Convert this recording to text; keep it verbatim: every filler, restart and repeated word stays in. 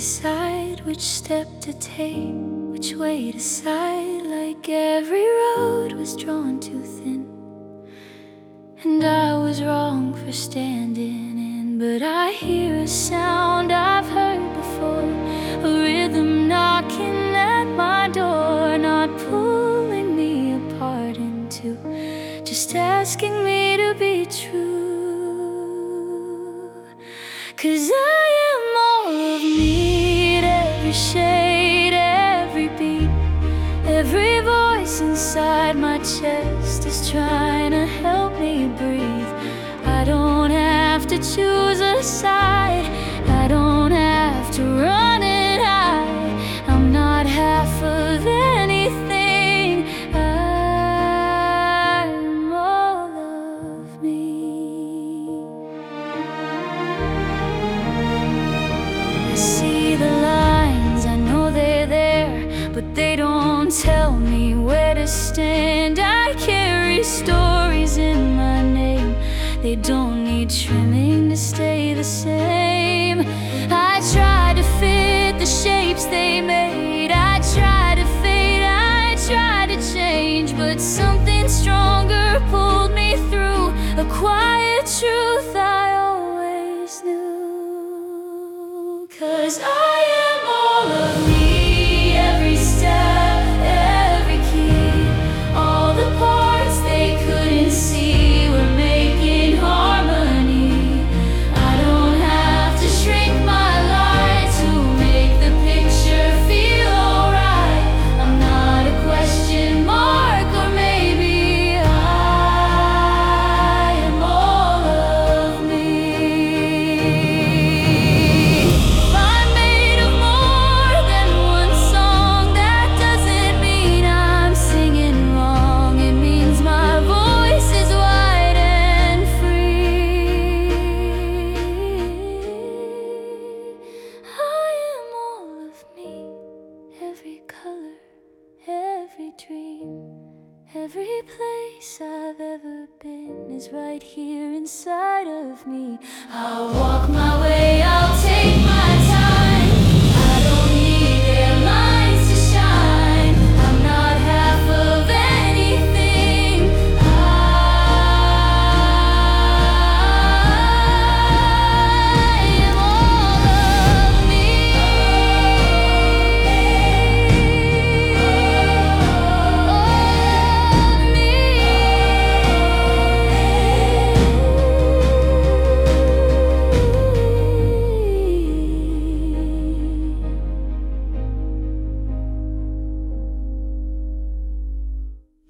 decide which step to take, which way to side, like every road was drawn too thin. And I was wrong for standing in, but I hear a sound I've heard before, a rhythm knocking at my door, not pulling me apart in two, just asking me to be true. 'Cause I am all of need, every shade, every beat, every voice inside my chest is trying to help me breathe. I don't have to choose a side, I don't have to run and hide. I'm not half of anything, I'm all of me. I see the lines, I know they're there, but they don't tell me where to stand. I carry stories in my name, they don't need trimming to stay the same. I try to fit the shapes they made, I try to fade, I try to change, but something stronger pulled me through, a quiet truth I always knew. 'Cause I am all of me, every step, every key, all the parts they couldn't see were making harmony. I don't have to shrink my light to make the picture feel alright. I'm not a question mark, or maybe I am all of me. If I'm made of more than one song, that doesn't mean I'm singing wrong. It means my voice is wide and free. I am all of me, every color, every dream, every place I've ever been is right here inside of me. I'll walk my way